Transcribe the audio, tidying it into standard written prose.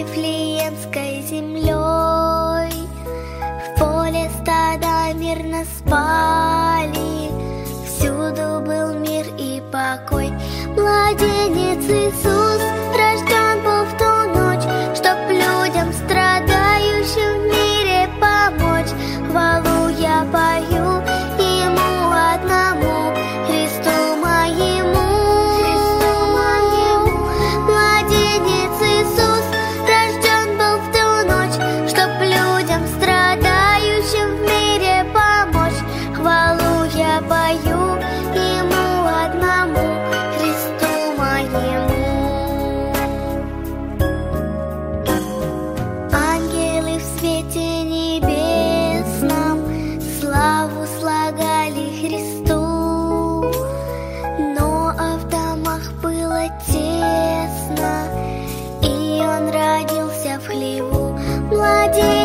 Вифлеемской землей. В поле стада мирно спали, всюду был мир и покой. Младенец Иисус рожден был в ту ночь, чтоб людям, страдающим в мире, помочь. Хвалу я пою Ему одному, Христу моему. Младенец Иисус рожден был в ту ночь, чтоб людям, страдающим в мире, помочь. Хвалу я пою Ему одному, Христу моему. Ангелы в свете небесном славу слагали Христу, но в домах было тесно, и Он родился в хлеву. Младенец